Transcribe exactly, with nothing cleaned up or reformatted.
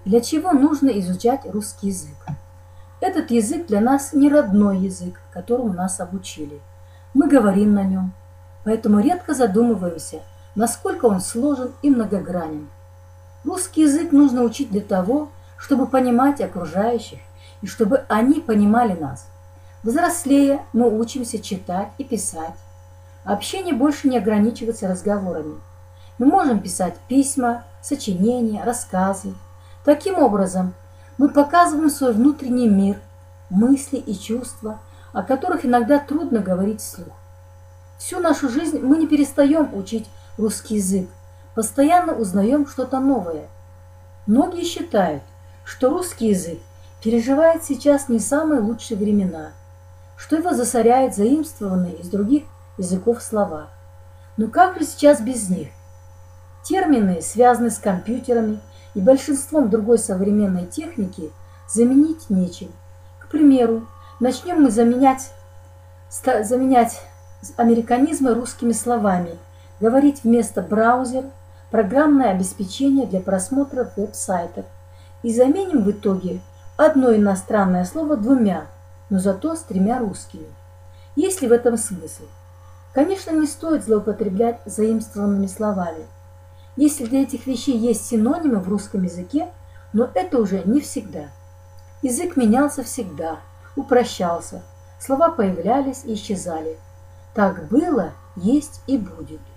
Для чего нужно изучать русский язык? Этот язык для нас не родной язык, которому нас обучили. Мы говорим на нем, поэтому редко задумываемся, насколько он сложен и многогранен. Русский язык нужно учить для того, чтобы понимать окружающих и чтобы они понимали нас. Взрослея, мы учимся читать и писать. Общение больше не ограничивается разговорами. Мы можем писать письма, сочинения, рассказы. Таким образом, мы показываем свой внутренний мир, мысли и чувства, о которых иногда трудно говорить вслух. Всю нашу жизнь мы не перестаем учить русский язык, постоянно узнаем что-то новое. Многие считают, что русский язык переживает сейчас не самые лучшие времена, что его засоряют заимствованные из других языков слова. Но как же сейчас без них? Термины, связанные с компьютерами и большинством другой современной техники, заменить нечем. К примеру, начнем мы заменять, заменять американизмы русскими словами, говорить вместо браузер, программное обеспечение для просмотра веб-сайтов, и заменим в итоге одно иностранное слово двумя, но зато с тремя русскими. Есть ли в этом смысл? Конечно, не стоит злоупотреблять заимствованными словами. Если для этих вещей есть синонимы в русском языке, но это уже не всегда. Язык менялся всегда, упрощался, слова появлялись и исчезали. Так было, есть и будет.